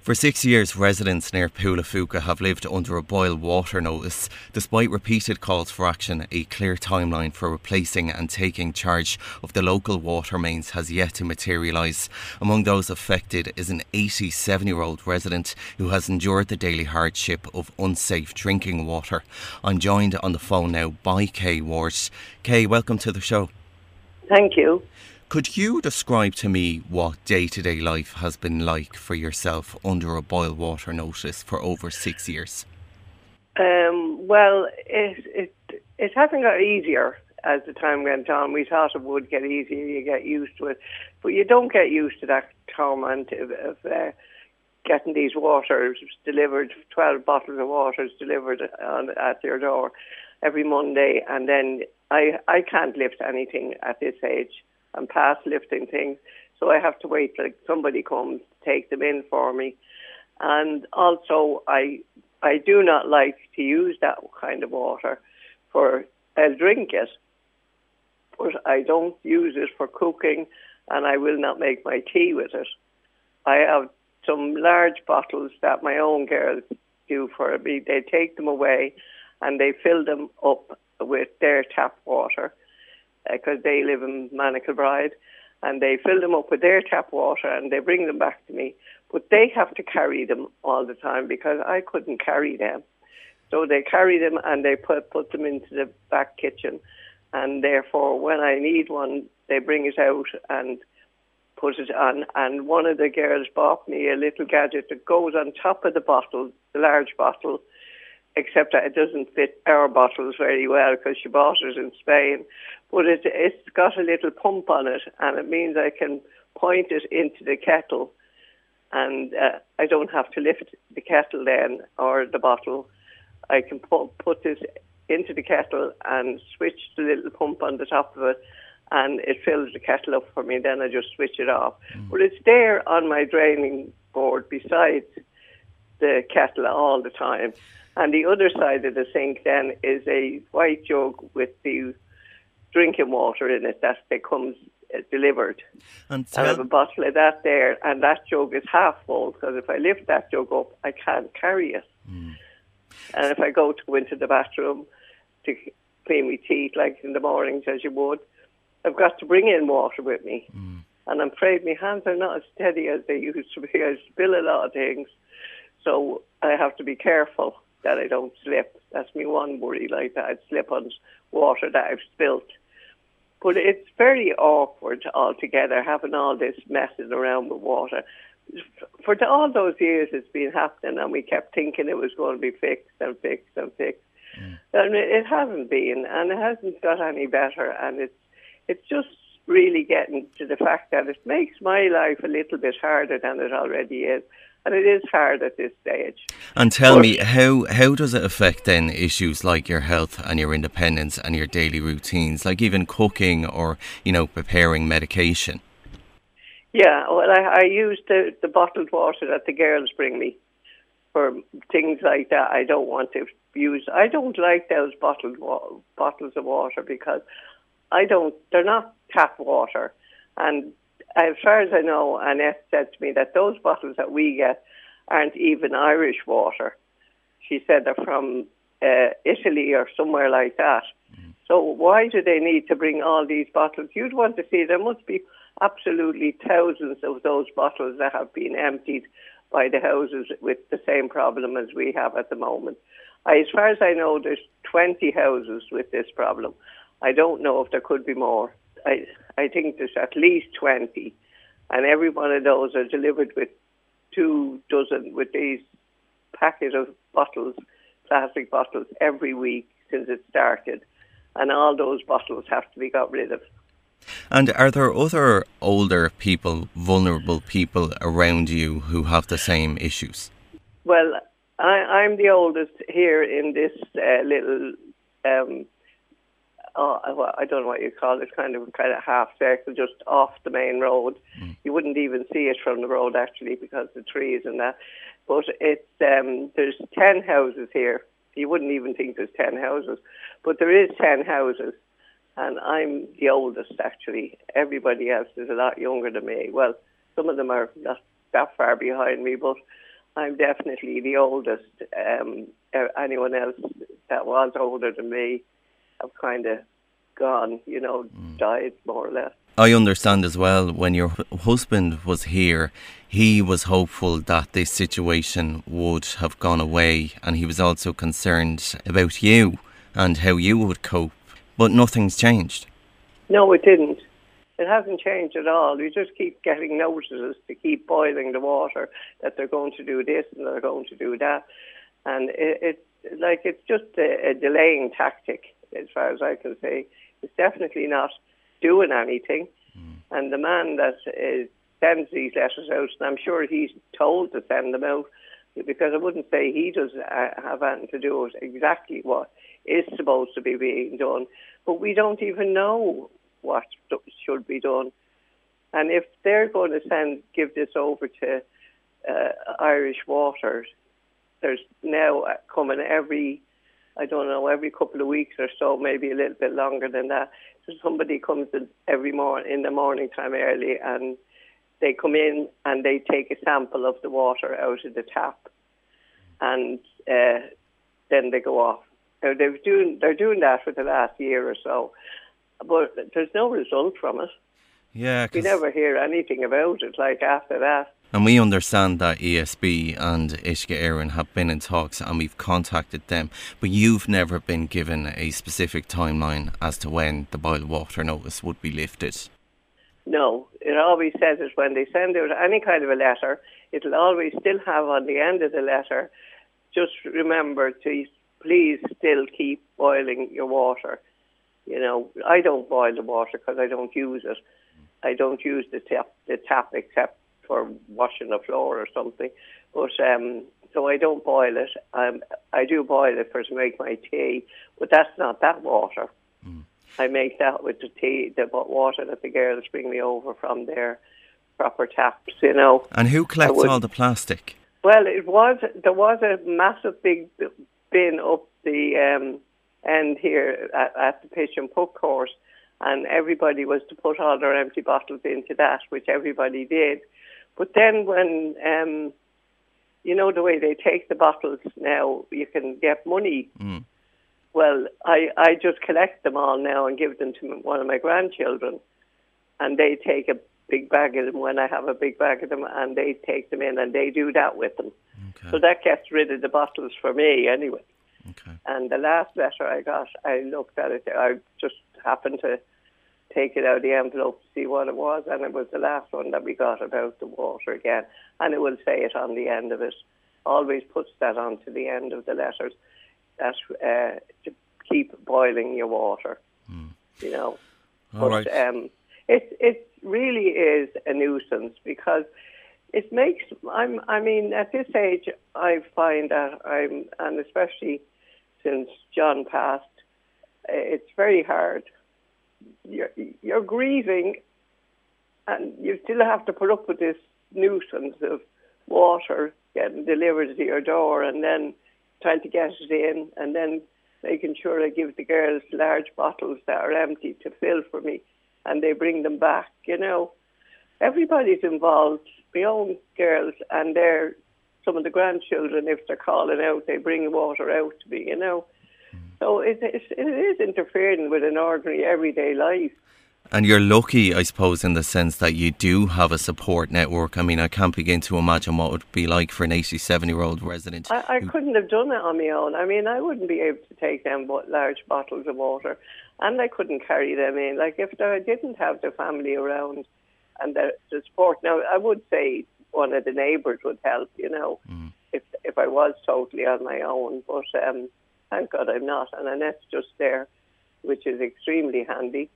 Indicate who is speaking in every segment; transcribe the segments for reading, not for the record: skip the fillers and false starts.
Speaker 1: For 6 years, residents near Poulafuca have lived under a boil water notice. Despite repeated calls for action, a clear timeline for replacing and taking charge of the local water mains has yet to materialise. Among those affected is an 87-year-old resident who has endured the daily hardship of unsafe drinking water. I'm joined on the phone now by Kay Ward. Kay, welcome to the show.
Speaker 2: Thank you.
Speaker 1: Could you describe to me what day-to-day life has been like for yourself under a boil water notice for over 6 years?
Speaker 2: Well, it hasn't got easier as the time went on. We thought it would get easier, you get used to it. But you don't get used to that torment of getting these waters delivered, 12 bottles of waters delivered at your door every Monday. And then I can't lift anything at this age. I'm past lifting things, so I have to wait till somebody comes to take them in for me. And also, I do not like to use that kind of water I'll drink it, but I don't use it for cooking, and I will not make my tea with it. I have some large bottles that my own girls do for me. They take them away and they fill them up with their tap water, because they live in Manakilbride, and they fill them up with their tap water and they bring them back to me. But they have to carry them all the time because I couldn't carry them. So they carry them and they put them into the back kitchen, and therefore when I need one, they bring it out and put it on. And one of the girls bought me a little gadget that goes on top of the bottle, the large bottle, except that it doesn't fit our bottles very well because she bought it in Spain. But it's got a little pump on it, and it means I can point it into the kettle, and I don't have to lift the kettle then, or the bottle. I can put this into the kettle and switch the little pump on the top of it, and it fills the kettle up for me. Then I just switch it off. But it's there on my draining board beside the kettle all the time. And the other side of the sink then is a white jug with the drinking water in it that comes delivered. And I have a bottle of that there, and that jug is half full, because if I lift that jug up, I can't carry it. And if I go into the bathroom to clean my teeth, like in the mornings as you would, I've got to bring in water with me. And I'm afraid my hands are not as steady as they used to be. I spill a lot of things, so I have to be careful that I don't slip. That's my one worry, like that I'd slip on water that I've spilt. But it's very awkward altogether, having all this messing around with water. For all those years it's been happening, and we kept thinking it was going to be fixed and fixed and fixed. And it hasn't been, and it hasn't got any better, and it's just really getting to the fact that it makes my life a little bit harder than it already is. And it is hard at this stage.
Speaker 1: And tell me, how does it affect then issues like your health and your independence and your daily routines, like even cooking or, preparing medication?
Speaker 2: Yeah, well, I use the bottled water that the girls bring me for things like that. I don't want to use. I don't like those bottles of water because they're not tap water. And as far as I know, Annette said to me that those bottles that we get aren't even Irish water. She said they're from Italy or somewhere like that. So why do they need to bring all these bottles? You'd want to see there must be absolutely thousands of those bottles that have been emptied by the houses with the same problem as we have at the moment. As far as I know, there's 20 houses with this problem. I don't know if there could be more. I think there's at least 20, and every one of those are delivered with 2 dozen with these packet of bottles, plastic bottles, every week since it started, and all those bottles have to be got rid of.
Speaker 1: And are there other older people, vulnerable people around you who have the same issues?
Speaker 2: Well, I'm the oldest here in this little I don't know what you call it, kind of half circle just off the main road. You wouldn't even see it from the road actually because of the trees and that. But it's there's 10 houses here. You wouldn't even think there's 10 houses, but there is 10 houses, and I'm the oldest actually. Everybody else is a lot younger than me. Well, some of them are not that far behind me, but I'm definitely the oldest. Anyone else that was older than me have kind of gone, died more or less.
Speaker 1: I understand as well, when your husband was here, he was hopeful that this situation would have gone away, and he was also concerned about you and how you would cope. But nothing's changed.
Speaker 2: No, it didn't. It hasn't changed at all. We just keep getting notices to keep boiling the water, that they're going to do this and they're going to do that. And it's just a delaying tactic, as far as I can say. It's definitely not doing anything. And the man that sends these letters out, and I'm sure he's told to send them out, because I wouldn't say he does have anything to do with exactly what is supposed to be being done. But we don't even know what should be done. And if they're going to give this over to Irish Water, there's now coming every couple of weeks or so, maybe a little bit longer than that. So somebody comes in every morning, in the morning time early, and they come in and they take a sample of the water out of the tap, and then they go off. Now, they're doing that for the last year or so, but there's no result from it.
Speaker 1: Yeah,
Speaker 2: we never hear anything about it, like, after that.
Speaker 1: And we understand that ESB and Uisce Éireann have been in talks, and we've contacted them, but you've never been given a specific timeline as to when the boil water notice would be lifted.
Speaker 2: No, it always says it when they send out any kind of a letter, it'll always still have on the end of the letter, just remember to please still keep boiling your water. I don't boil the water because I don't use it. I don't use the tap except for washing the floor or something. But so I don't boil it. I do boil it to make my tea, but that's not that water. I make that with the water that the girls bring me over from their proper taps,
Speaker 1: And who collects all the plastic?
Speaker 2: Well, there was a massive big bin up the end here at the Pitch and Puck course, and everybody was to put all their empty bottles into that, which everybody did. But then when, the way they take the bottles now, you can get money. Well, I just collect them all now and give them to one of my grandchildren, and they take a big bag of them when I have a big bag of them, and they take them in and they do that with them. Okay. So that gets rid of the bottles for me anyway.
Speaker 1: Okay.
Speaker 2: And the last letter I got, I looked at it, I just happened to take it out of the envelope to see what it was, and it was the last one that we got about the water again. And it will say it on the end of it. Always puts that onto the end of the letters. That's to keep boiling your water,
Speaker 1: All
Speaker 2: but,
Speaker 1: right.
Speaker 2: It really is a nuisance because it makes. At this age, I find that and especially since John passed, it's very hard. You're grieving, and you still have to put up with this nuisance of water getting delivered to your door, and then trying to get it in, and then making sure I give the girls large bottles that are empty to fill for me, and they bring them back. Everybody's involved. My own girls and some of the grandchildren, if they're calling out, they bring water out to me. So it is interfering with an ordinary everyday life.
Speaker 1: And you're lucky, I suppose, in the sense that you do have a support network. I mean, I can't begin to imagine what it would be like for an 87-year-old resident.
Speaker 2: I couldn't have done it on my own. I mean, I wouldn't be able to take them large bottles of water, and I couldn't carry them in. Like, if I didn't have the family around and the support. Now, I would say one of the neighbours would help, if I was totally on my own. But thank God I'm not. And Annette's just there, which is extremely handy.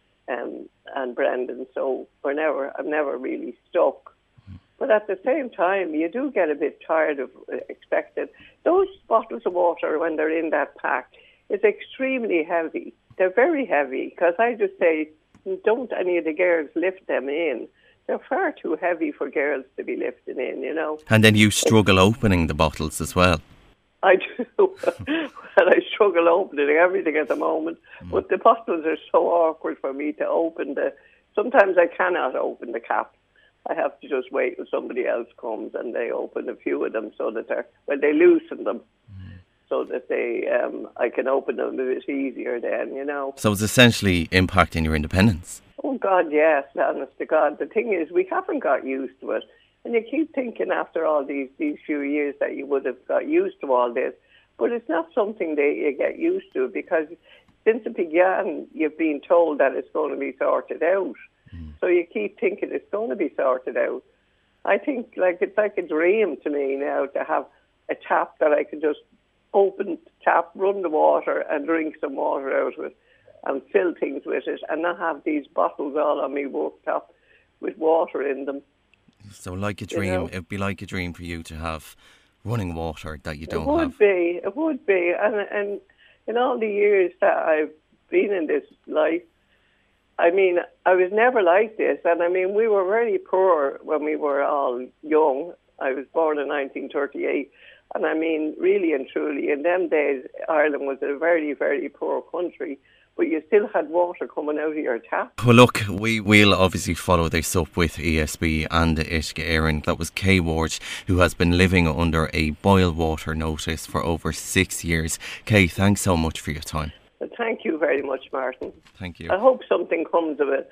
Speaker 2: And Brendan, so I'm never really stuck. But at the same time, you do get a bit tired of expecting. Those bottles of water, when they're in that pack, is extremely heavy. They're very heavy, because I just say, don't any of the girls lift them in. They're far too heavy for girls to be lifting in,
Speaker 1: And then you struggle opening the bottles as well.
Speaker 2: I do. Well, I struggle opening everything at the moment. But the bottles are so awkward for me to open. Sometimes I cannot open the cap. I have to just wait till somebody else comes and they open a few of them so that they loosen them. So that I can open them a bit easier then.
Speaker 1: So it's essentially impacting your independence.
Speaker 2: Oh, God, yes, honest to God. The thing is, we haven't got used to it. And you keep thinking after all these few years that you would have got used to all this. But it's not something that you get used to, because since it began, you've been told that it's going to be sorted out. So you keep thinking it's going to be sorted out. I think it's like a dream to me now to have a tap that I can just open the tap, run the water and drink some water out of it and fill things with it, and not have these bottles all on me worktop with water in them.
Speaker 1: So like a dream, it'd be like a dream for you to have running water that you don't have.
Speaker 2: It would be. And in all the years that I've been in this life, I mean, I was never like this. And I mean, we were very poor when we were all young. I was born in 1938. And I mean, really and truly, in them days, Ireland was a very, very poor country, but you still had water coming out of your tap.
Speaker 1: Well, look, we will obviously follow this up with ESB and Uisce Éireann. That was Kay Ward, who has been living under a boil water notice for over 6 years. Kay, thanks so much for your time.
Speaker 2: Thank you very much, Martin.
Speaker 1: Thank you.
Speaker 2: I hope something comes of it.